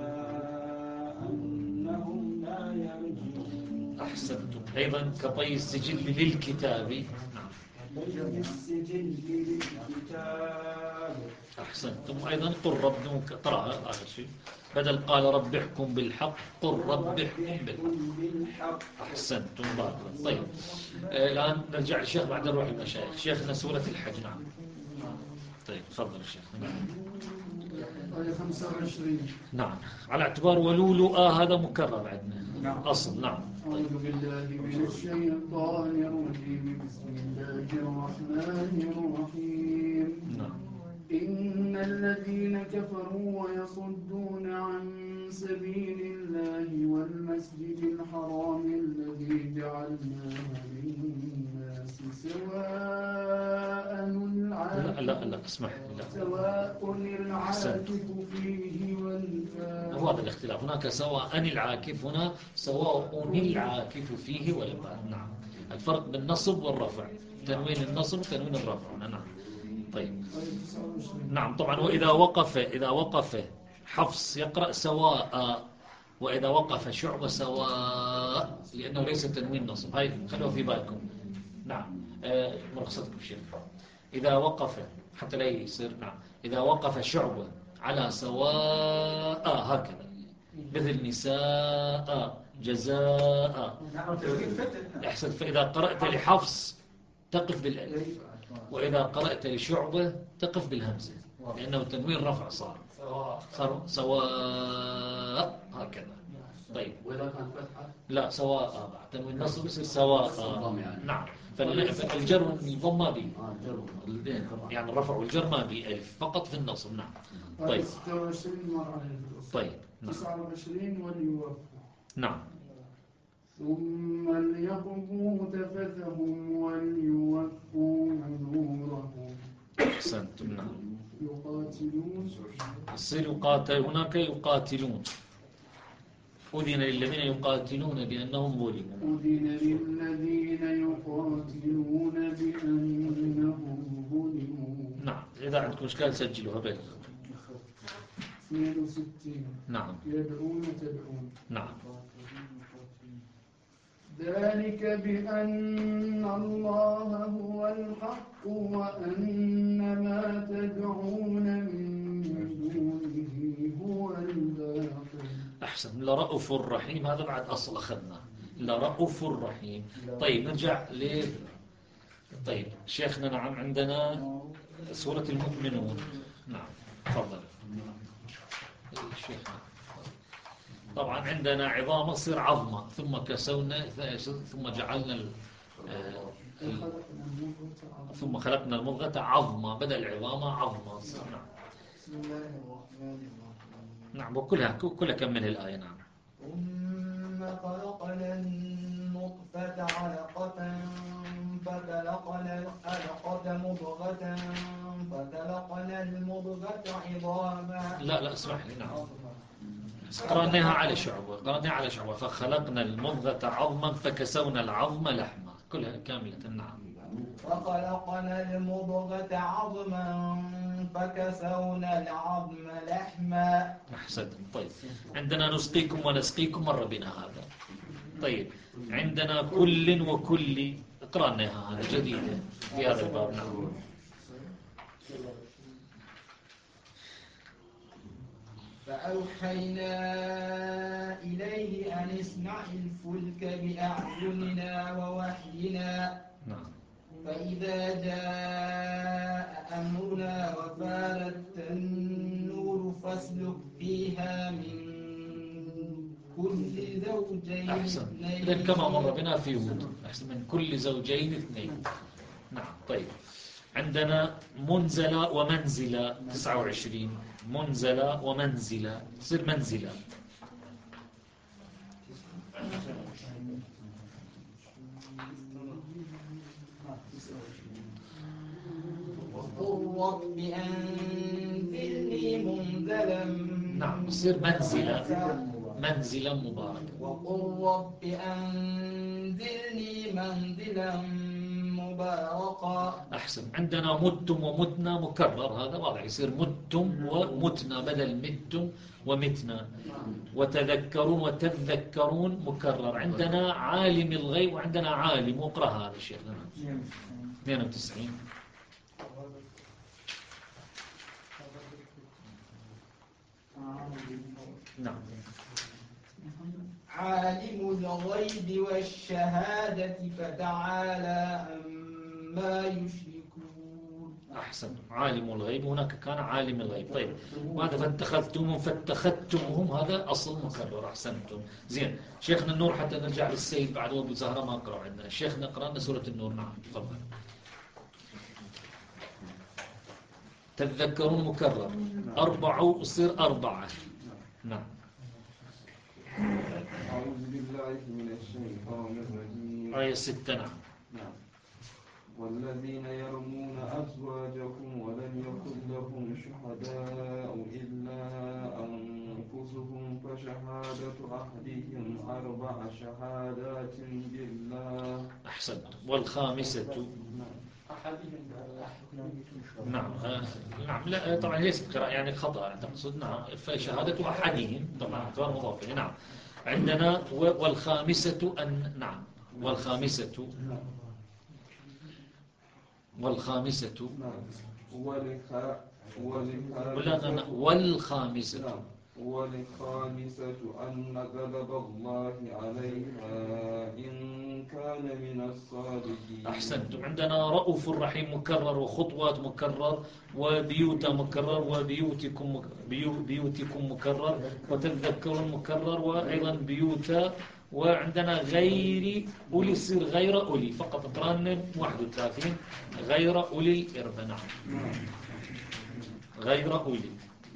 أنهم لا يرجعون. أحسنتم. أيضا كطي السجل للكتاب. نعم طي السجل للكتاب. أحسنتم. أيضا قل ربكم قرأ آخر شيء بدل قال رب احكم بالحق قل رب احكم بالحق. أحسنتم. بارك الله. طيب الآن نرجع للشيخ بعد نروح المشايخ. شيخنا سورة الحج. نعم. طيب تفضل الشيخ. آية 25. نعم على اعتبار ولولو هذا مكرر عندنا. نعم. أصل. نعم. أعوذ بالله من الشيطان الرجيم. بسم الله الرحمن الرحيم. نعم. إن الذين كفروا ويصدون عن سبيل الله والمسجد الحرام الذي جعلناه للناس سواء لا اسمح لي. سواء العاكف فيه والباد. هو هذا الاختلاف. هناك سواء العاكف هنا سواء العاكف فيه والباد. نعم الفرق بالنصب والرفع. تنوين النصب وتنوين الرفع. نعم. طيب نعم طبعا. وإذا وقف حفص يقرأ سواء وإذا وقف شعبة سواء لأنه ليس تنوين نصب. هاي خلوها في بالكم. نعم مرخصتكم شيخ. إذا وقف حتى لا يصير. نعم إذا وقف شعبة على سواء هكذا مثل نساء جزاء. أحسن. فإذا قرأت لحفص تقف بالألف وإذا قرأت لشعبة تقف بالهمزة لأنه تنوين رفع صار سواء هكذا. طيب لا سواء تنوين نصب يصير سواء. نعم فالجر والضم ما بي يعني الرفع والجر ما بي ألف فقط في النصب. نعم. طيب 26 مرة. طيب. نعم. 29 وليوفوا. نعم. ثم ليقضوا تفثهم وليوفوا نورهم. أحسنتم. نعم. يقاتلون. يصير يقاتل هناك يقاتلون. أذن للذين يقاتلون بأنهم ظلموا. أذن للذين يقاتلون بأنهم ظلموا. نعم إذا عندكم إشكال سجلوها بين 62. نعم. يدعون تدعون. نعم. ذلك بأن الله هو الحق وأن ما تدعون من دونه هو الباطل. أحسن. لرؤوف الرحيم هذا بعد أصل أخذنا لرؤوف الرحيم. طيب نرجع طيب شيخنا. نعم عندنا سورة المؤمنون. نعم تفضل شيخنا. طبعا عندنا عظامة تصير عظمة ثم كسونا ثم جعلنا ثم خلقنا المضغة عظمة بدل العظامة عظمة. نعم. بسم الله الرحمن الرحيم. نعم وكلها كمل الآية. نعم. ثم خلقنا النطفة علقة فخلقنا العلقة مضغة فخلقنا المضغة عظاما. لا اسمح لي. نعم قرأناها على شعبة فخلقنا المضغة عظما فكسونا العظم لحما كلها كاملة. نعم. وخلقنا المضغة عظما فكسونا العظم لحما. أحسنتم. طيب عندنا نسقيكم ونسقيكم مر بنا هذا. طيب عندنا كل وكل قرأناها هذا جديدة في هذا الباب. نعم. فأوحينا إليه أن اصنع الفلك بأعيننا ووحينا. نعم. فإذا جاء أمرنا وفارت النور فاسلك فيها من كل زوجين أحسن. اثنين. إذن كما مر بنا في هود، أحسن، من كل زوجين اثنين. نعم. طيب، عندنا منزلة ومنزلة 29. منزلة ومنزلة تصير منزلة. وقل رب أنزلني منزلا. نعم، تصير منزلة. منزلا مباركة. وقل رب أنزلني منزلا مباركا. أحسن. عندنا متم ومتنا مكرر، هذا واضح، يصير متم ومتنا بدل متم ومتنا. وتذكرون وتذكرون مكرر. عندنا عالم الغيب وعندنا عالم، واقرأ هذا شيخنا. 92. نعم. عالم الغيب والشهادة فتعالى عما يشركون. أحسن. عالم الغيب، هناك كان عالم الغيب. طيب، ماذا فاتخذتمهم، هذا أصل مكرر. أحسنتم. زين، شيخنا النور حتى نرجع للسيد بعد وابو زهرة ما أقرأ عندنا. شيخنا قرأنا لنا سورة النور. نعم، تفضل. تذكرون مكرر. 4 يصير 4. نعم. أعوذ بالله من الشيطان الرجيم. آية 6. نعم. والذين يرمون أزواجهم ولم يكن لهم شهداء إلا أنفسهم فشهادة أحدهم 4 شهادات بالله. أحسنت. والخامسة. نعم. نعم. لا طبعا ليست قراءة يعني خطأ تقصد. نعم. فشهادة أحدهم طبعا غير مضاف. نعم. عندنا والخامسة أن. نعم. والخامسة. والخامسة. والخامسة. والخامسة أن غضب الله عليها إن كان من الصادقين. أحسنتم. عندنا رؤوف الرحيم مكرر، وخطوات مكرر، وبيوت مكرر، بيوتكم مكرر، وتذكرون مكرر، وأيضا بيوتا. وعندنا غير أولي، يصير غير أولي فقط. ترنم 31. غير أولي الإرب. نعم. غير أولي.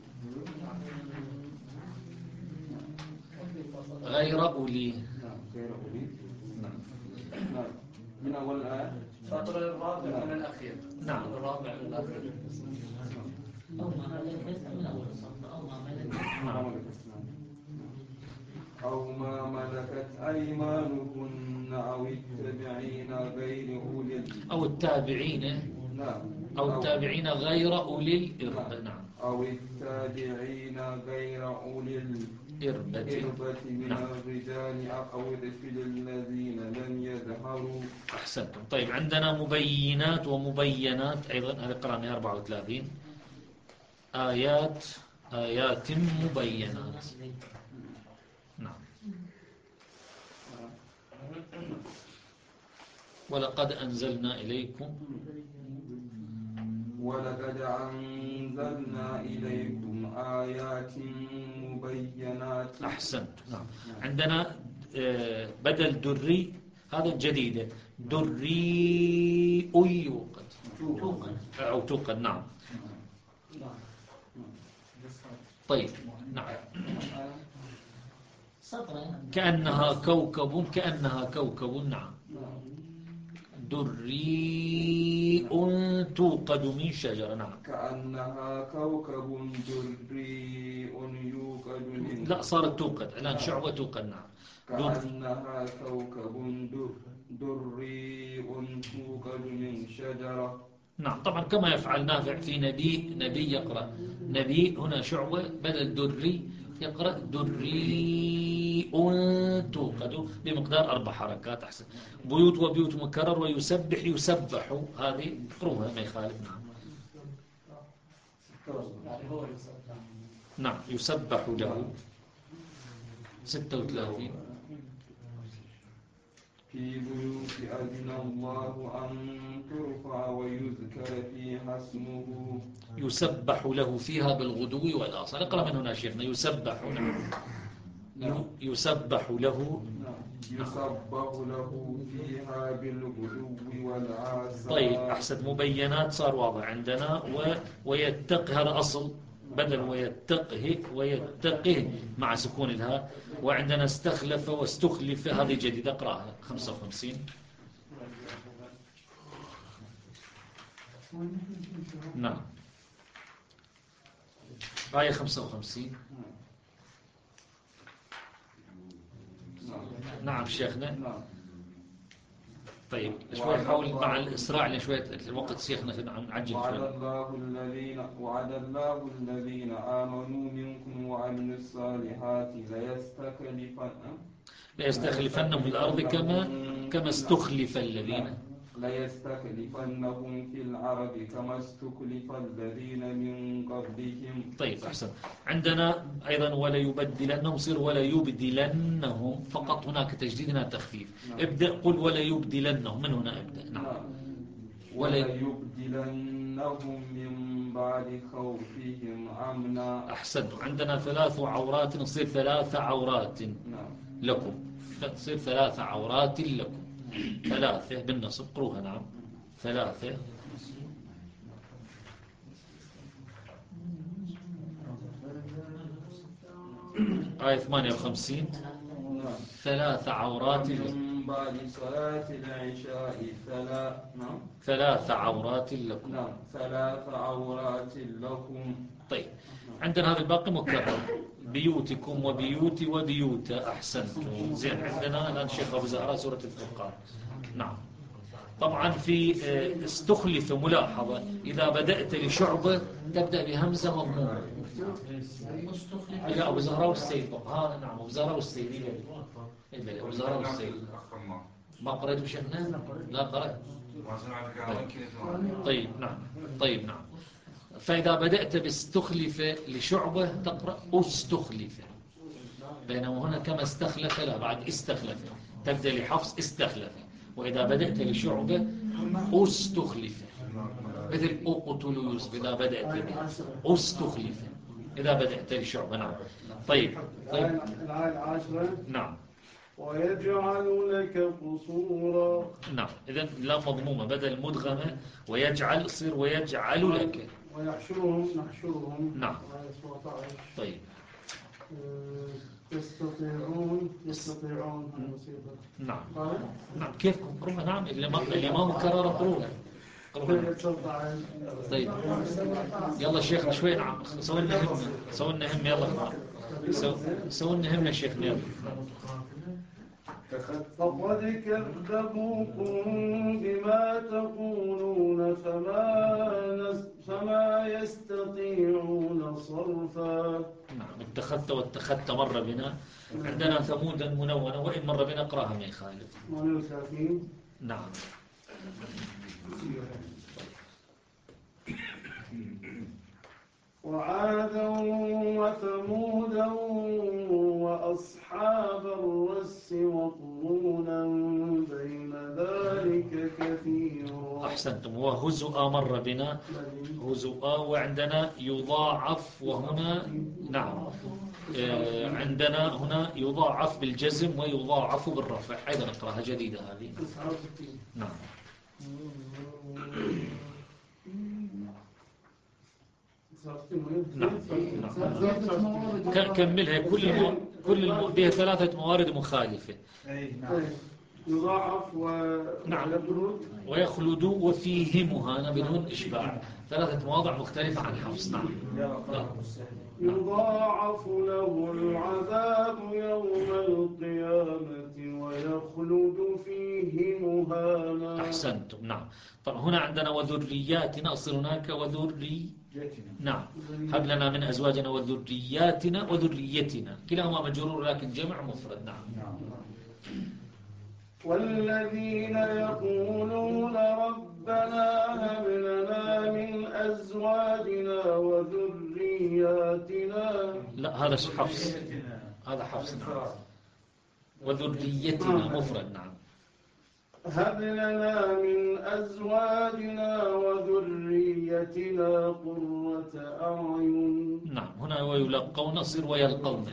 غير أولي. غير أولي. نعم. من أول آية. السطر الرابع من الأخير. نعم. الرابع من الأخير. أو ما ملكت من أول الصف، أو ما ملكت. أو ما ملكت أيمانكن أو التابعين غير أولي. أو التابعين. نعم. أو التابعين غير أولي الإربة. نعم. أو التابعين غير أولي الإربة من الرجال أو الطفل الذين لم يظهروا. أحسنتم. طيب، عندنا مبينات ومبينات أيضا، هذا قرأنا 34. آيات مبينات. نعم. ولقد أنزلنا إليكم. ولقد أنزلنا إليكم آيات مبينات. أحسنت. نعم. عندنا بدل دري، هذا الجديدة، دري يوقد أو توقد. نعم. طيب. نعم. كأنها كوكب. كأنها كوكب. نعم. دري توقد من شجرة. نعم. كأنها كوكب دري يوقد من. لا، صارت توقد الآن، شعبة توقد. نعم. كأنها كوكب دري توقد من شجرة. نعم. طبعا كما يفعل نافع في نبي يقرأ نبي، هنا شعبة بدل دري يقرأ دري توقد بمقدار 4 حركات. أحسن. بيوت وبيوت مكرر، ويسبح يسبح، هذه اقروها ما يخالف. نعم. نعم. يسبح له 36. في بيوت أذن الله أن ترفع ويذكر فيها اسمه يسبح له فيها بالغدو والآصال. اقرأ من هنا شيخنا. يسبح له يسبح له يسبح له فيها بالغدو والآصال. طيب أحسن. مبينات صار واضح عندنا. ويتق هذا أصل بدل ويتقه مع سكون الهاء. وعندنا استخلف واستخلف هذه جديدة. اقرأها 55. نعم آية 55. نعم شيخنا. طيب شوي حاول مع الإسراع لشوية الوقت شيخنا نعجل شوي. وعد الله الذين آمنوا منكم وعملوا الصالحات ليستخلفنهم في الأرض كما استخلف الذين ليستخلفنهم في الأرض كما استخلف الذين من قبلهم. طيب أحسن. عندنا أيضا ولا يبدلنهم صير ولا يبدلنهم فقط. هناك تجديد هنا تخفيف. ابدأ قل ولا يبدلنهم. من هنا ابدأ. نعم ولا يبدلنهم من بعد خوفهم أمنا. أحسن. عندنا 3 عورات نصير 3 عورات لكم. تصير 3 عورات لكم. 3 بالنصب. قروها. نعم 3. آية 58. 3 عورات لكم. بعد صلاة العشاء 3 عورات لكم. 3 عورات لكم. طيب عندنا هذا الباقي مكرر. بيوتكم وبيوت وبيوت. أحسنتم. زين. عندنا الآن شيخ أبو زهراء سورة الفرقان. نعم. طبعا في استخلف ملاحظة إذا بدأت لشعبة تبدأ بهمزة مضمومة. إلى أبو زهراء والسيد. نعم أبو زهراء والسيد. أبو زهراء والسيد ما قرأت شيخنا؟ لا قرأت. طيب نعم. طيب نعم. فإذا بدأت باستخلف لشعبة تقرأ استخلف. بينما هنا كما استخلف لا بعد استخلف. تبدأ لحفص استخلف. وإذا بدأت لشعبة استخلف. مثل أقتل يوسف إذا بدأت به استخلف. إذا بدأت لشعبة. نعم. طيب الآية 10. نعم. ويجعل لك قصورا. نعم. إذن لا مضمومة بدل مدغمة. ويجعل صير ويجعل لك. ويحشرهم نحشرهم. نعم. طيب يستطيعون نعم. نعم كيفكم قروها. نعم اللي ما مكرر قروها. طيب يلا شيخنا شوي. نعم سوينا هم يلا سوينا همنا شيخنا يلا. فقد كذبوكم بما تقولون فما يستطيعون صرفا. نعم. اتخذت مر بنا. عندنا ثمودا منونة وإن مر بنا اقراها ما يخالف. نعم. وعادا وثمودا وأصحاب الرس وقرونا بين ذلك كثيرا. أحسنتم. وهزؤا مر بنا. هزؤا. وعندنا يضاعف. وهنا نعم عندنا هنا يضاعف بالجزم ويضاعف بالرفع. أيضا نقرأها جديدة هذه. نعم. نعم. كملها. كل بها 3 موارد مخالفة. يضاعف نعم. ويخلد وفيهمها أنا بدون إشباع. 3 مواضع مختلفة عن حفص. نعم. يضاعف له العذاب يوم القيامة ويخلد فيه مهانا. أحسنتم. نعم. طبعا هنا عندنا وذرياتنا. أصل هناك نعم. هب لنا من أزواجنا وذرياتنا وذريتنا. كلاهما مجرور لكن جمع مفرد. نعم. والذين يقولون ربنا هب لنا من أزواجنا وذرياتنا. لا هذا حفص. هذا حفص. نعم. وذريتنا مفرد. نعم. هب لنا من أزواجنا وذريتنا قرة أعين. نعم هنا ويلقون أصير ويلقون.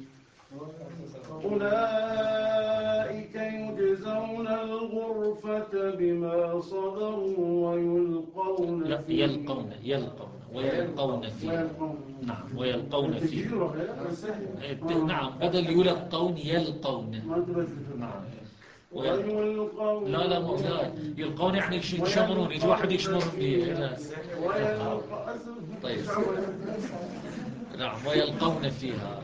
أولئك يجزون الغرفة بما صبروا ويلقون لا يلقون ويلقون فيها. نعم ويلقون فيها. نعم بدل يلقون يلقون. نعم لا يلقون يعني يشمرون، يجي واحد يشمر به. طيب نعم ويلقون فيها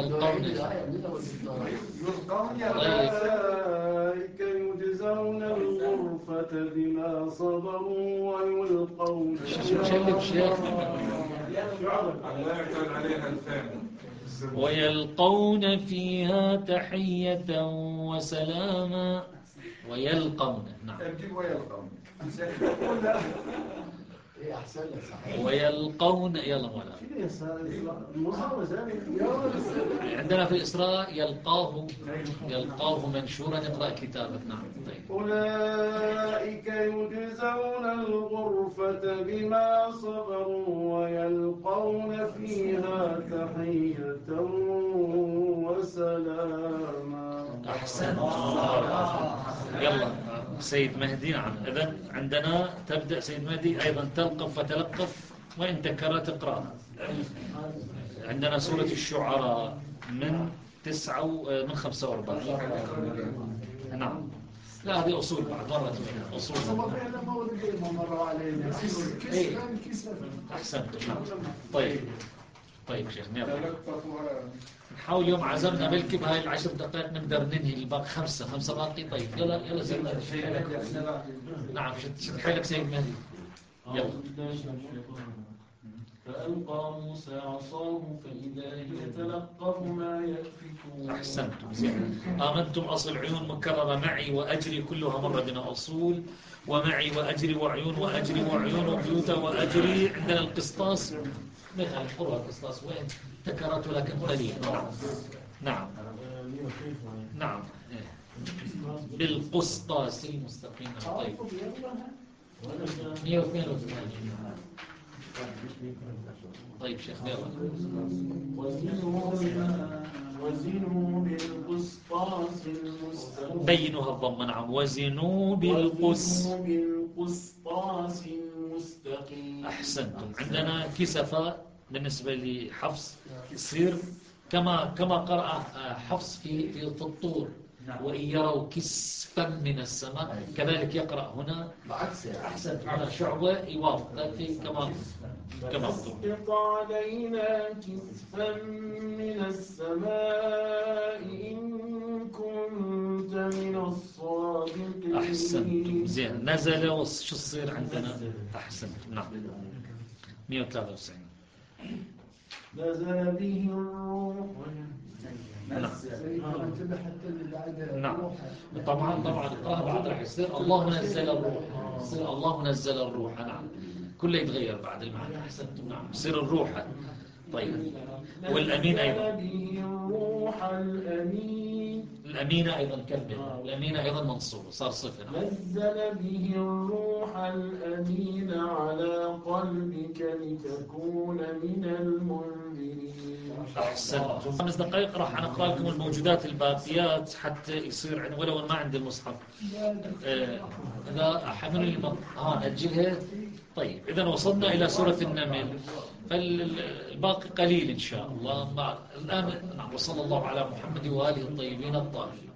أولئك يجزون الغرفة بما صبروا ويلقون ويلقون فيها تحية وسلاما. ويلقون نعم ويلقون يلا مولا. عندنا في الإسراء يلقاه منشورا اقرأ كتابك. نعم طيب. أولئك يجزون الغرفة بما صبروا ويلقون فيها تحية وسلاما. أحسن. يلا سيد مهدي. نعم إذن عندنا تبدأ سيد مهدي أيضا تلقف فتلقف وإن تكررت اقرأ. عندنا سورة الشعراء من 45. نعم لا هذه أصول بعد مرة أصول. أحسنت. نعم طيب شيخ نحاول يوم عزمنا بلكي بهاي 10 دقائق نقدر ننهي الباقي 5 باقي. طيب يلا سيد مهدي. نعم شد حيلك سيد مهدي. يلا. فألقى موسى عصاه فإذا هي تلقف ما يأفكون. أحسنتم زين. آمنتم أصل عيون مكررة معي وأجري كلها مرة بنا أصول ومعي وأجري وعيون وأجري وعيون وبيوتا وأجري. عندنا القسطاس مثل القرى القسطاس وين تكررت لكن قليل. نعم بالقسطاس المستقيم. طيب 182. طيب شيخ وزنوا بالقسطاس المستقيم. بينوا هالضمة. نعم وزنوا بالقسطاس المستقيم. أحسنتم. عندنا كسفة بالنسبة لحفص يصير كما قرأ حفص في الطور وإن يروا كسفا من السماء كذلك يقرأ هنا بعكس. أحسنت. هنا شعبة يوافق لكن كما أسقط علينا كسفا من السماء إن كنت من الصادقين. أحسنتم زين. نزل وشو يصير عندنا؟ أحسنتم. نعم 193. نزل به الروح. نعم طبعا بعد راح يصير الله نزل الروح. يصير الله نزل الروح. نعم كله يتغير بعد المعنى. أحسنتم. نعم يصير الروح. طيب والأمين أيضا. الروح الأمين أيضا كمل. الأمين أيضا منصوب صار صفة. نعم. نزل به الروح الأمين على قلبك لتكون من المنذرين. أحسنتم. 5 دقائق راح نقرأ لكم الموجودات الباقيات حتى يصير ولو ما عندي المصحف. لا أحمل نأجلها. طيب إذا وصلنا إلى سورة النمل فالباقي قليل إن شاء الله. الآن وصلى الله على محمد وآله الطيبين الطاهرين.